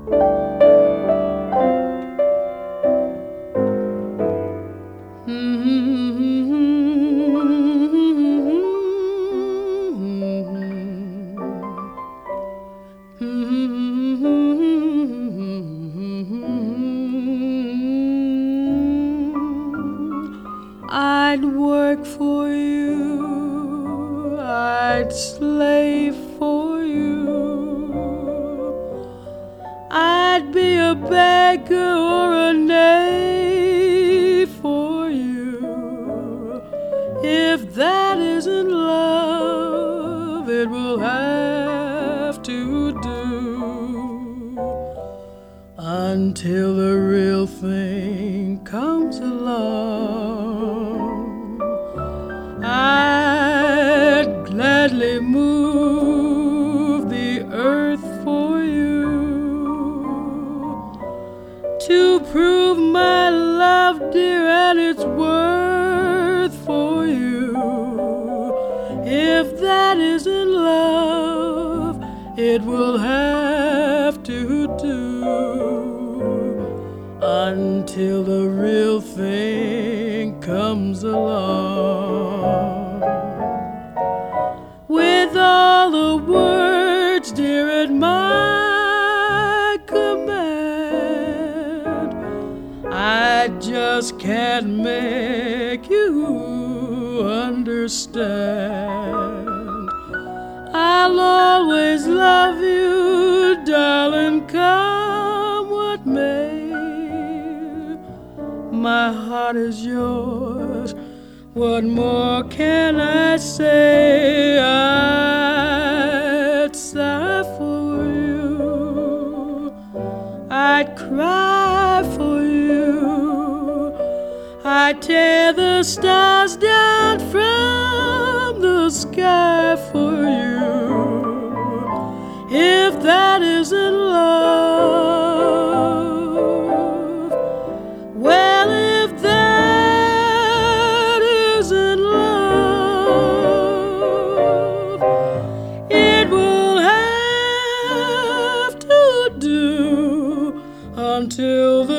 I'd work for you, I'd slave for you, I'd be a beggar or a knave for you. If that isn't love, it will have to do until the real thing comes along. I'd gladly move the earth for you to prove my love, dear, and its worth for you. If that isn't love, it will have to do until the real thing comes along. With all the words, dear, at my command, I just can't make you understand. I'll always love you, darling, come what may. My heart is yours, what more can I say? I'd sigh for you, I'd cry for you, I'd tear the stars down from the sky for you. If that isn't love, well, if that isn't love, it will have to do until the